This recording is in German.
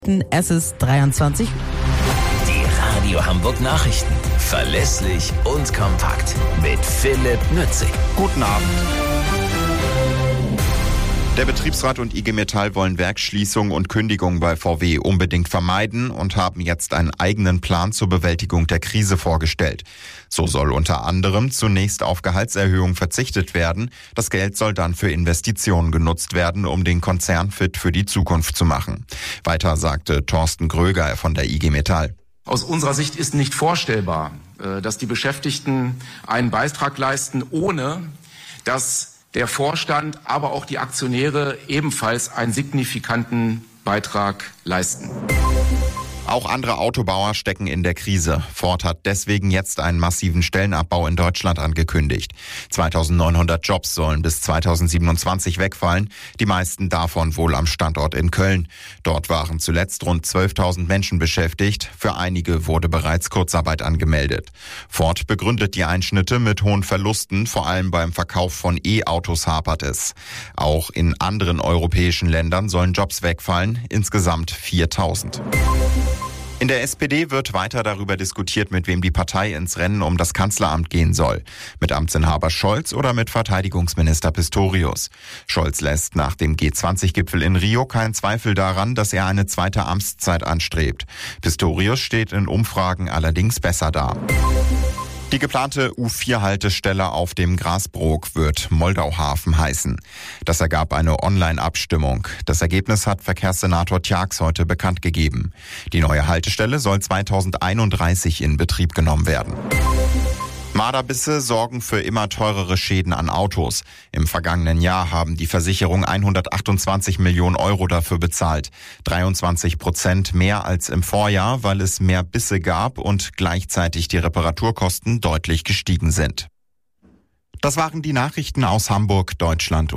Es ist 23. Die Radio Hamburg Nachrichten. Verlässlich und kompakt. Mit Philipp Nützig. Guten Abend. Der Betriebsrat und IG Metall wollen Werksschließung und Kündigung bei VW unbedingt vermeiden und haben jetzt einen eigenen Plan zur Bewältigung der Krise vorgestellt. So soll unter anderem zunächst auf Gehaltserhöhungen verzichtet werden. Das Geld soll dann für Investitionen genutzt werden, um den Konzern fit für die Zukunft zu machen. Weiter sagte Thorsten Gröger von der IG Metall. Aus unserer Sicht ist nicht vorstellbar, dass die Beschäftigten einen Beitrag leisten, ohne dass der Vorstand, aber auch die Aktionäre ebenfalls einen signifikanten Beitrag leisten. Auch andere Autobauer stecken in der Krise. Ford hat deswegen jetzt einen massiven Stellenabbau in Deutschland angekündigt. 2.900 Jobs sollen bis 2027 wegfallen, die meisten davon wohl am Standort in Köln. Dort waren zuletzt rund 12.000 Menschen beschäftigt. Für einige wurde bereits Kurzarbeit angemeldet. Ford begründet die Einschnitte mit hohen Verlusten, vor allem beim Verkauf von E-Autos hapert es. Auch in anderen europäischen Ländern sollen Jobs wegfallen, insgesamt 4.000. In der SPD wird weiter darüber diskutiert, mit wem die Partei ins Rennen um das Kanzleramt gehen soll. Mit Amtsinhaber Scholz oder mit Verteidigungsminister Pistorius. Scholz lässt nach dem G20-Gipfel in Rio keinen Zweifel daran, dass er eine zweite Amtszeit anstrebt. Pistorius steht in Umfragen allerdings besser da. Die geplante U4-Haltestelle auf dem Grasbrook wird Moldauhafen heißen. Das ergab eine Online-Abstimmung. Das Ergebnis hat Verkehrssenator Tjax heute bekannt gegeben. Die neue Haltestelle soll 2031 in Betrieb genommen werden. Marderbisse sorgen für immer teurere Schäden an Autos. Im vergangenen Jahr haben die Versicherungen 128 Millionen Euro dafür bezahlt. 23% mehr als im Vorjahr, weil es mehr Bisse gab und gleichzeitig die Reparaturkosten deutlich gestiegen sind. Das waren die Nachrichten aus Hamburg, Deutschland